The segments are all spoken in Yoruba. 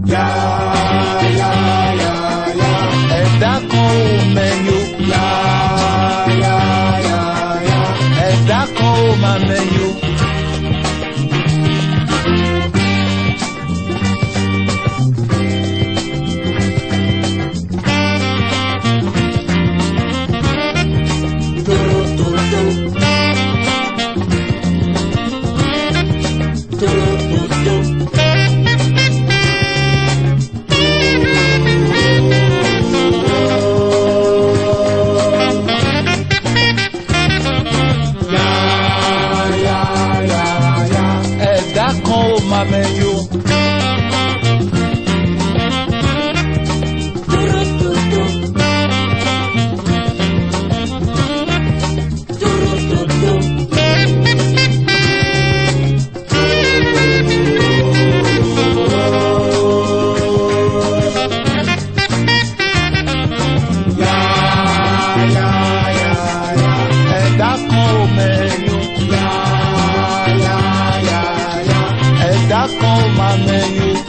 Ya, ya, ya, ya. Ẹ̀dá kan ò mẹ̀yìn o. Ya, ya, ya, ya. Ẹ̀dá kan ò máa mẹ̀yìn o. Ẹ̀dá kan ò máa mẹ̀yìn o. Ẹ̀dá kan ò mẹ̀yìn o. Ẹ̀dá kan ò máa mẹ̀yìn o.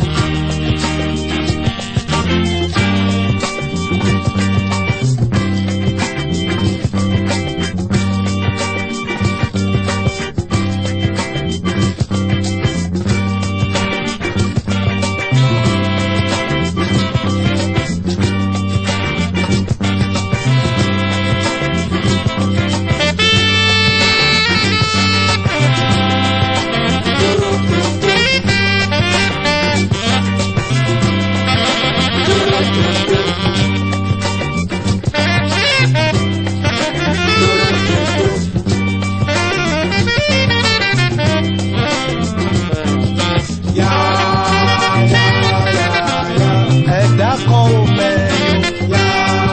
Ẹ̀dá kan ò mẹ̀yìn o.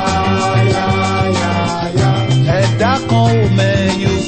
Ẹ̀dá kan ò mẹ̀yìn o.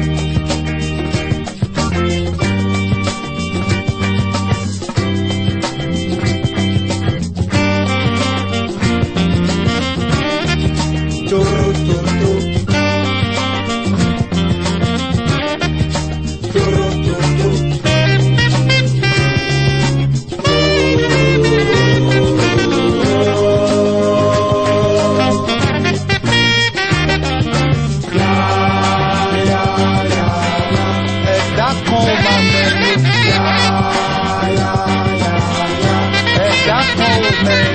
Ẹ̀dá kan ò máa mẹ̀yìn o. Ẹ̀dá kan ò mẹ̀yìn o.